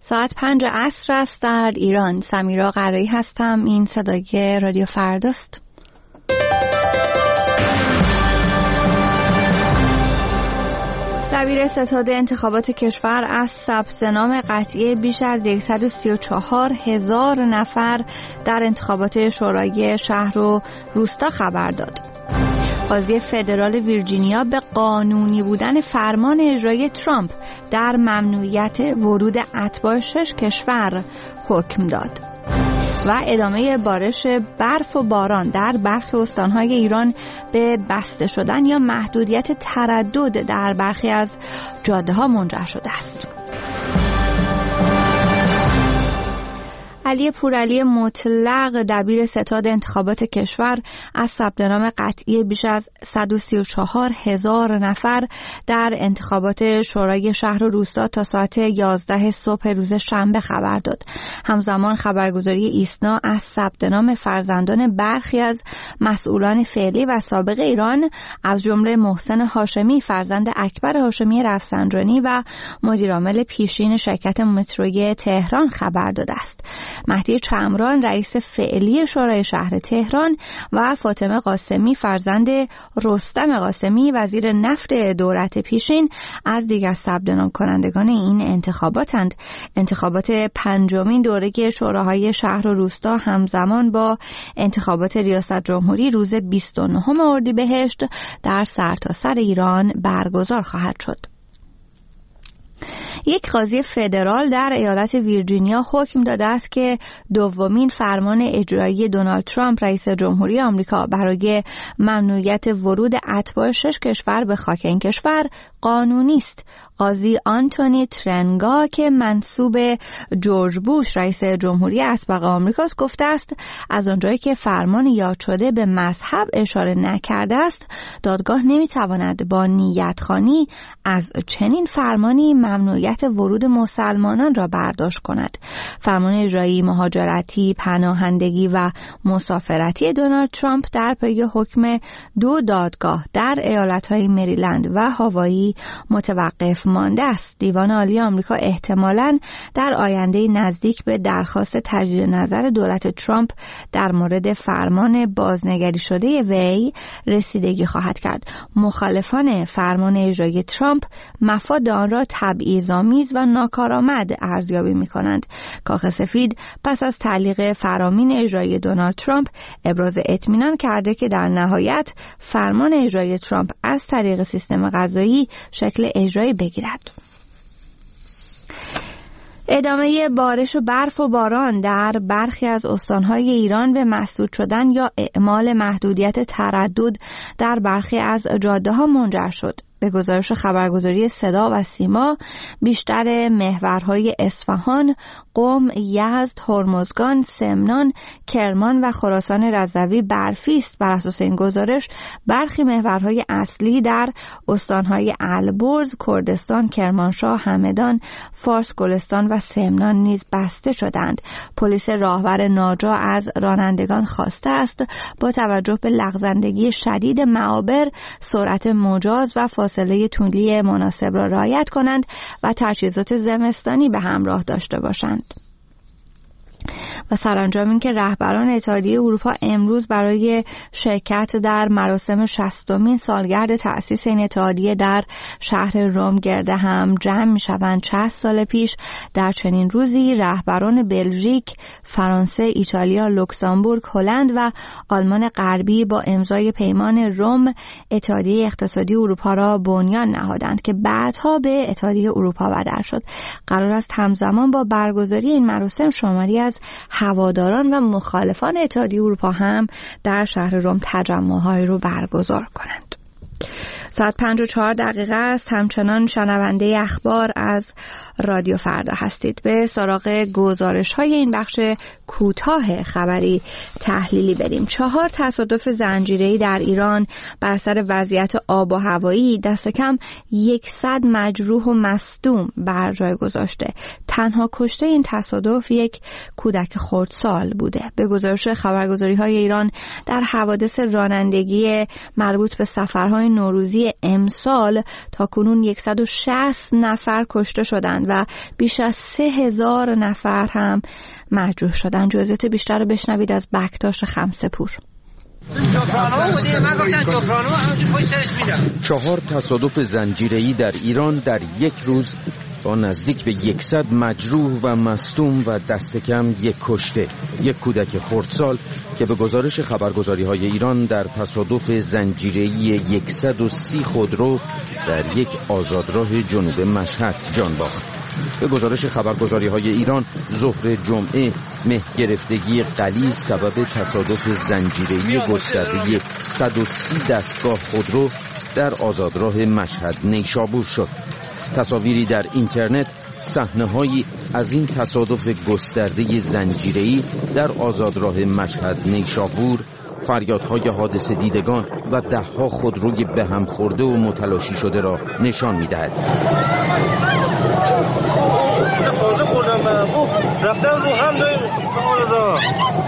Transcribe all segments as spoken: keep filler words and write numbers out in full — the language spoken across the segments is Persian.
ساعت پنج عصر است در ایران. سمیرا قرایی هستم. این صدای رادیو فرداست. دبیر ستاد انتخابات کشور از ثبت نام قطعی بیش از صد و سی و چهار هزار نفر در انتخابات شورای شهر و روستا خبر داد. قاضی فدرال ویرجینیا به قانونی بودن فرمان اجرایی ترامپ در ممنوعیت ورود اتباع شش کشور حکم داد. و ادامه بارش برف و باران در برخی استانهای ایران به بسته شدن یا محدودیت تردد در برخی از جاده‌ها منجر شده است. علی پورعلی مطلق دبیر ستاد انتخابات کشور از ثبت نام قطعی بیش از صد و سی و چهار هزار نفر در انتخابات شورای شهر و روستا تا ساعت یازده صبح روز شنبه خبر داد. همزمان خبرگزاری ایسنا از ثبت نام فرزندان برخی از مسئولان فعلی و سابق ایران از جمله محسن هاشمی فرزند اکبر هاشمی رفسنجانی و مدیرعامل پیشین شرکت متروی تهران خبر داده است. مهدی چمران رئیس فعلی شورای شهر تهران و فاطمه قاسمی فرزند رستم قاسمی وزیر نفت دولت پیشین از دیگر ثبت نام کنندگان این انتخاباتند. انتخابات پنجمین دوره شوراهای شهر و روستا همزمان با انتخابات ریاست جمهوری روز بیست و نهم اردیبهشت در سرتاسر ایران برگزار خواهد شد. یک قاضی فدرال در ایالت ویرجینیا حکم داده است که دومین فرمان اجرایی دونالد ترامپ رئیس جمهوری آمریکا برای ممنوعیت ورود اتباع شش کشور به خاک این کشور قانونی است. قاضی آنتونی ترنگا که منسوب جورج بوش رئیس جمهوری اسبق آمریکاست گفته است از آنجایی که فرمان یاد شده به مذهب اشاره نکرده است، دادگاه نمیتواند با نیت‌خوانی از چنین فرمانی ممنوعیت ورود مسلمانان را برداشت کند. فرمان اجرایی مهاجرتی، پناهندگی و مسافرتی دونالد ترامپ در پی حکم دو دادگاه در ایالت‌های مریلند و هاوایی متوقف مانده است. دیوان عالی آمریکا احتمالاً در آینده نزدیک به درخواست تجدید نظر دولت ترامپ در مورد فرمان بازنگری شده وی رسیدگی خواهد کرد. مخالفان فرمان اجرایی ترامپ مفاد آن را تبعیض‌آمیز و ناکارآمد ارزیابی می‌کنند. کاخ سفید پس از تعلیق فرامین اجرایی دونالد ترامپ ابراز اطمینان کرده که در نهایت فرمان اجرایی ترامپ از طریق سیستم قضایی شکل اجرایی بگیرد. ادامه بارش و برف و باران در برخی از استانهای ایران به مسدود شدن یا اعمال محدودیت تردد در برخی از جاده‌ها منجر شد. به گزارش خبرگزاری صدا و سیما بیشتر محورهای اصفهان، قم، یزد، هرمزگان، سمنان، کرمان و خراسان رضوی برفی است. بر اساس این گزارش برخی محورهای اصلی در استانهای البرز، کردستان، کرمانشاه، همدان، فارس، گلستان و سمنان نیز بسته شدند. پلیس راهور ناجا از رانندگان خواسته است با توجه به لغزندگی شدید معابر سرعت مجاز و فاصله طولی مناسب را رعایت کنند و تجهیزات زمستانی به همراه داشته باشند. و سرانجام این که رهبران اتحادیه اروپا امروز برای شرکت در مراسم شصتمین سالگرد تأسیس این اتحادیه در شهر روم گرد هم جمع می‌شوند. شصت سال پیش در چنین روزی رهبران بلژیک، فرانسه، ایتالیا، لوکزامبورگ، هلند و آلمان غربی با امضای پیمان روم اتحادیه اقتصادی اروپا را بنیان نهادند که بعدها به اتحادیه اروپا بدل شد. قرار است همزمان با برگزاری این مراسم شماری از هواداران و مخالفان اتحادیه اروپا هم در شهر روم تجمع‌هایی رو برگزار کنند. ساعت پنج و چهار دقیقه است. همچنان شنونده اخبار از رادیو فردا هستید. به سراغ گزارش های این بخش کوتاه خبری تحلیلی بریم. چهار تصادف زنجیره‌ای در ایران بر اثر وضعیت آب و هوایی دست کم صد مجروح و مصدوم بر جای گذاشته. تنها کشته این تصادف یک کودک خردسال بوده. به گزارش خبرگزاری های ایران در حوادث رانندگی مربوط به سفرهای استان‌های نوروزی امسال تا کنون صد و شصت نفر کشته شدند و بیش از سه هزار نفر هم مجروح شدند. جزئیات بیشتر رو بشنوید از بکتاش خمسه‌پور. چهار تصادف زنجیره‌ای در ایران در یک روز با نزدیک به صد مجروح و مصدوم و دست کم یک کشته. یک کودک خردسال که به گزارش خبرگزاری‌های ایران در تصادف زنجیره‌ای صد و سی خودرو در یک آزادراه جنوب مشهد جان باخت. به گزارش خبرگزاری‌های ایران ظهر جمعه مه گرفتگی غلیظ سبب تصادف زنجیره‌ای گسترده صد و سی دستگاه خودرو در آزادراه مشهد نیشابور شد. تصاویری در اینترنت صحنه‌هایی از این تصادف گسترده زنجیره‌ای در آزادراه مشهد نیشابور، فریادهای حادثه دیدگان و ده‌ها خودروی به هم خورده و متلاشی شده را نشان می‌دهد. تازه خوردم من رفتم رو هم دارم.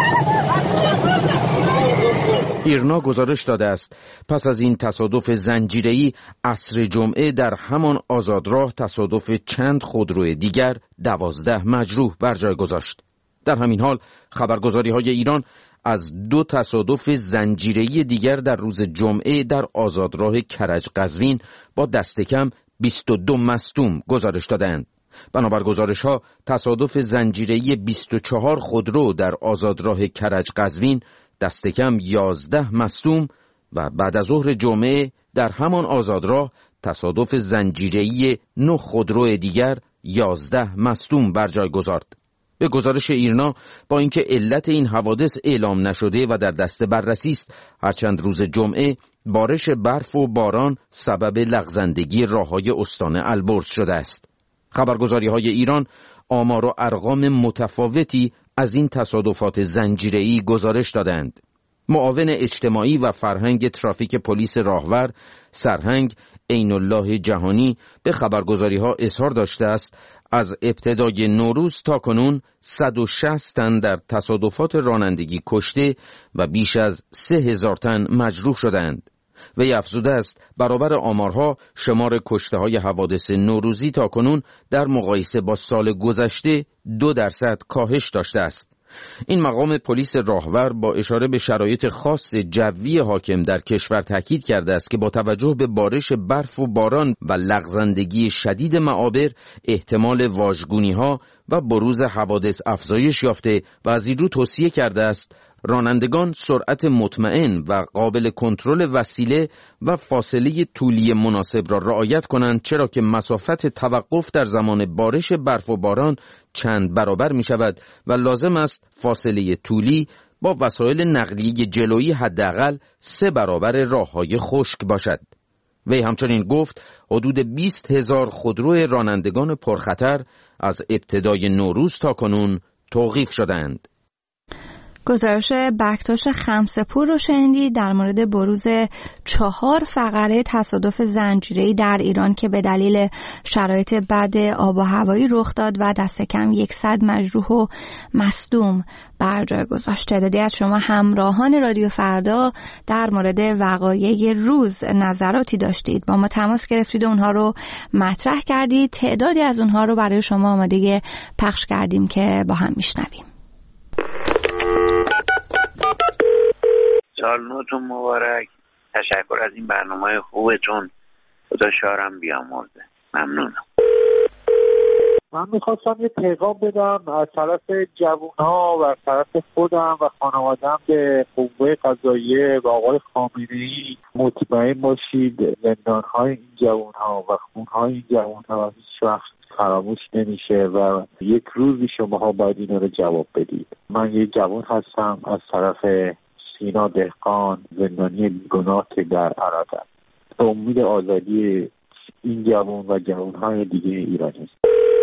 ایرنا گزارش داده است پس از این تصادف زنجیره‌ای عصر جمعه در همان آزادراه تصادف چند خودرو دیگر دوازده مجروح بر جای گذاشت. در همین حال خبرگزاری‌های ایران از دو تصادف زنجیره‌ای دیگر در روز جمعه در آزادراه کرج قزوین با دست کم بیست و دو مصدوم گزارش دادند. بنابر گزارش‌ها تصادف زنجیره‌ای بیست و چهار خودرو در آزادراه کرج قزوین دست کم یازده مصدوم و بعد از ظهر جمعه در همان آزادراه تصادف زنجیره‌ای نه خودرو دیگر یازده مصدوم بر جای گذارد. به گزارش ایرنا با اینکه علت این حوادث اعلام نشده و در دست بررسی است، هرچند روز جمعه بارش برف و باران سبب لغزندگی راه‌های استان البرز شده است. خبرگزاری‌های ایران آمار و ارقام متفاوتی از این تصادفات زنجیره‌ای گزارش دادند. معاون اجتماعی و فرهنگ ترافیک پلیس راهور سرهنگ عین الله جهانی به خبرگزاری‌ها اظهار داشته است از ابتدای نوروز تا کنون صد و شصت تن در تصادفات رانندگی کشته و بیش از سه هزار تن مجروح شدند. وی افزوده است برابر آمارها شمار کشته‌های حوادث نوروزی تا کنون در مقایسه با سال گذشته دو درصد کاهش داشته است. این مقام پلیس راهور با اشاره به شرایط خاص جوی حاکم در کشور تاکید کرده است که با توجه به بارش برف و باران و لغزندگی شدید معابر احتمال واژگونی‌ها و بروز حوادث افزایش یافته و از این رو توصیه کرده است رانندگان سرعت مطمئن و قابل کنترل وسیله و فاصله طولی مناسب را رعایت کنند، چرا که مسافت توقف در زمان بارش برف و باران چند برابر می شود و لازم است فاصله طولی با وسایل نقلیه جلویی حداقل سه برابر راه‌های خشک باشد. وی همچنین گفت حدود بیست هزار خودرو رانندگان پرخطر از ابتدای نوروز تا کنون توقیف شدند. گزارش بکتاش خمسه‌پور رو شنیدید در مورد بروز چهار فقره تصادف زنجیره‌ای در ایران که به دلیل شرایط بد آب و هوایی رخ داد و دست کم صد مجروح و مصدوم بر جای گذاشت. تعدادی از شما همراهان رادیو فردا در مورد وقایع روز نظراتی داشتید، با ما تماس گرفتید و اونها رو مطرح کردید. تعدادی از اونها رو برای شما آماده پخش کردیم که با هم میشنویم. سال نوتون مبارک. تشکر از این برنامه خوبتون. خدا شارم بیامرزه. ممنونم. من میخواستم یه پیغام بدم از طرف جوان‌ها و از طرف خودم و خانوادم به قوه قضاییه و آقای خامنه‌ای مطمئن باشید زندان‌های این جوان‌ها و خون‌های این جوان‌ها هیچ وقت فراموش نمیشه و یک روزی شماها باید اینا رو جواب بدید. من یه جوان هستم از طرف سینا دهقان، زندانی بیگناه که در عراق. به امید آزادی این جوان و جوان‌های دیگه ایرانی است.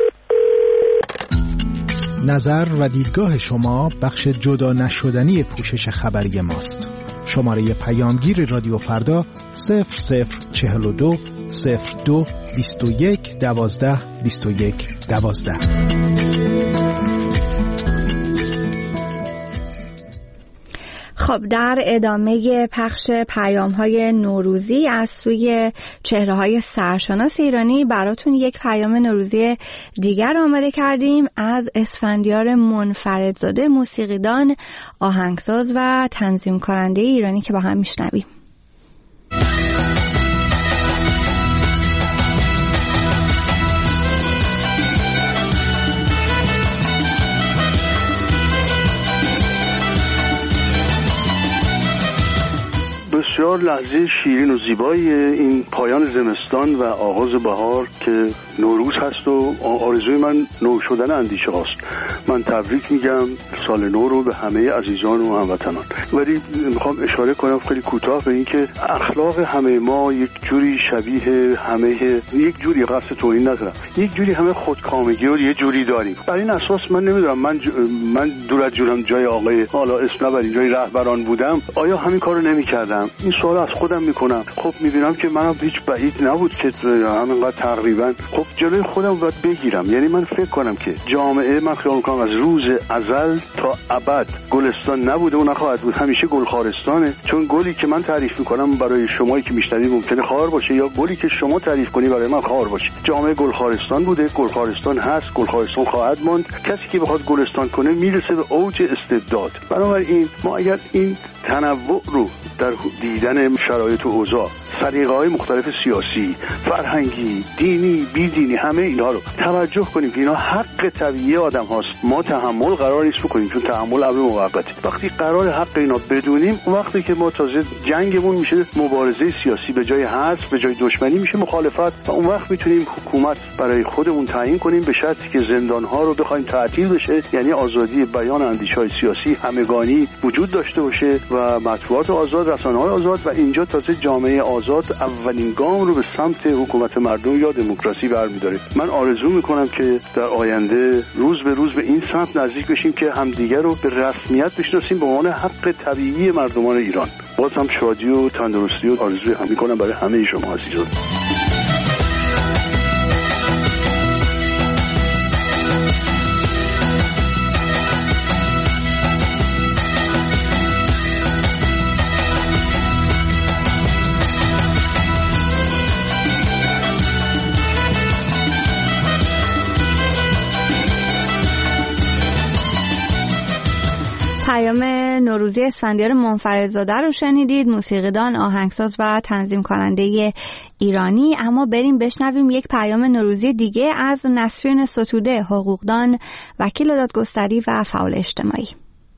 نظر و دیدگاه شما بخش جدا نشدنی پوشش خبری ماست. شماره پیامگیر رادیو فردا صفر صفر چهل و دو صفر دو بیست و یک دوازده بیست و یک دوازده. خب در ادامه پخش پیام‌های نوروزی از سوی چهره‌های سرشناس ایرانی براتون یک پیام نوروزی دیگر آماده کردیم از اسفندیار منفردزاده، موسیقیدان، آهنگساز و تنظیم کننده ایرانی که با هم میشنویم. بسیار لحظه شیرین و زیبایی این پایان زمستان و آغاز بهار که نوروز هست و آرزوی من نو شدن اندیشه هاست. من تبریک میگم سال نو رو به همه عزیزان و هموطنان، ولی میخوام اشاره کنم خیلی کوتاه به این که اخلاق همه ما یک جوری شبیه همه، یک جوری قصد توهین ندارم، یک جوری همه خودکامگی رو یه جوری داریم. بر این اساس من نمیدونم، من ج... من دور از جونم جای آقای حالا اسم نبرین جای رهبران بودم آیا همین کارو نمیکردم؟ این سوال از خودم میکنم. خب میبینم که منم هیچ بعید نبود که همینقدر تقریبا خب جلوی خودم باید بگیرم. یعنی من فکر کنم که جامعه، من خیال میکنم از روز ازل تا ابد گلستان نبوده و نخواهد بود، همیشه گلخارستانه. چون گلی که من تعریف میکنم برای شمایی که میشنوید ممکنه خار باشه، یا گلی که شما تعریف کنی برای من خار باشه. جامعه گلخارستان بوده، گلخارستان هست، گلخارستان خواهد ماند. کسی که بخواد گلستان کنه میرسه به اوج استبداد. بنابراین ما اگر این تنوع رو در دیدن شرایط و اوضاع، سلیقه‌های مختلف سیاسی، فرهنگی، دینی، بیدینی، همه اینها رو توجه کنیم که اینا حق طبیعی آدم هاست. ما تحمل قرار نیست بکنیم، چون تحمل امر موقته. وقتی قرار حق اینا بدونیم، اون وقتی که ما تازه جنگمون میشه مبارزه سیاسی، به جای حذف به جای دشمنی میشه مخالفت، و اون وقت میتونیم حکومت برای خودمون تعیین کنیم به شرطی که زندان‌ها رو بخوایم تعطیل بشه، یعنی آزادی بیان اندیشه‌های سیاسی همگانی وجود داشته باشه و مطبوعات آزاد، رسانه‌های آزاد، و اینجا تازه جامعه آزاد اولین گام رو به سمت حکومت مردم یا دموکراسی برمی‌داره. من آرزو میکنم که در آینده روز به روز به این سمت نزدیک بشیم که همدیگر رو به رسمیت بشناسیم به عنوان حق طبیعی مردمان ایران. باز هم شادی و تندرستی و آرزوی هم میکنم برای همه شما عزیزان. پیام نوروزی اسفندیار منفردزاده رو شنیدید، موسیقیدان، آهنگساز و تنظیم کننده ایرانی. اما بریم بشنویم یک پیام نوروزی دیگه از نسرین ستوده، حقوقدان، وکیل دادگستری و فعال اجتماعی.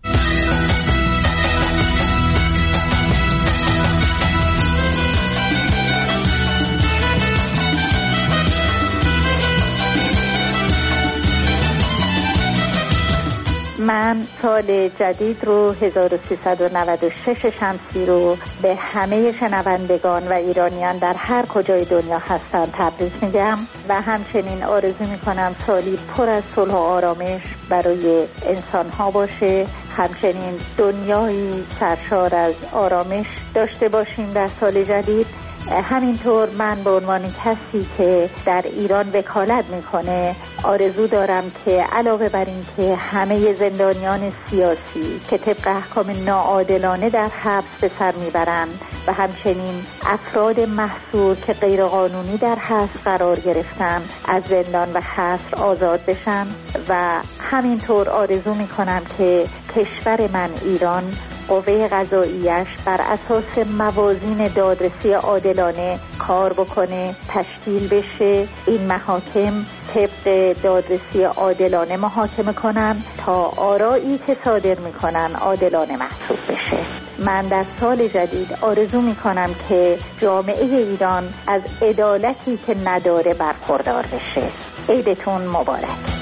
من سال جدید رو هزار و سیصد و نود و شش شمسی رو به همه شنوندگان و ایرانیان در هر کجای دنیا هستن تبریک میگم و همچنین آرزو میکنم سالی پر از صلح و آرامش برای انسان ها باشه. همچنین دنیایی سرشار از آرامش داشته باشیم در سال جدید. همینطور من به عنوان کسی که در ایران وکالت میکنه آرزو دارم که علاوه بر این که همه زندانیان سیاسی که طبق احکام ناعادلانه در حبس به سر میبرند و همچنین افراد محصور که غیرقانونی در حبس قرار گرفتن از زندان و حبس آزاد بشن، و همینطور آرزو میکنم که کشور من ایران قوه قضاییش بر اساس موازین دادرسی عادلانه کار بکنه، تشکیل بشه، این محاکم طبق دادرسی عادلانه محاکمه کنن تا آرایی که صادر میکنن عادلانه محسوب بشه. من در سال جدید آرزو میکنم که جامعه ایران از عدالتی که نداره برخوردار بشه. عیدتون مبارک.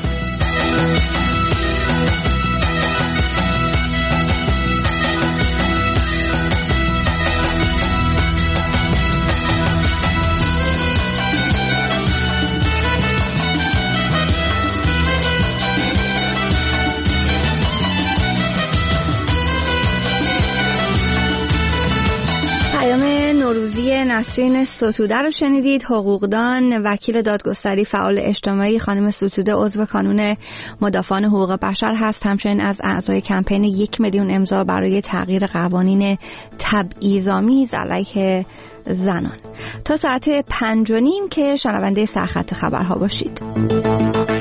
پیام نوروزی نسرین ستوده رو شنیدید، حقوقدان، وکیل دادگستری، فعال اجتماعی. خانم ستوده عضو کانون مدافعان حقوق بشر هست، همچنین از اعضای کمپین یک میلیون امضا برای تغییر قوانین تبعیض‌آمیز علیه زنان. تا ساعت پنج و نیم که شنونده سرخط خبرها باشید.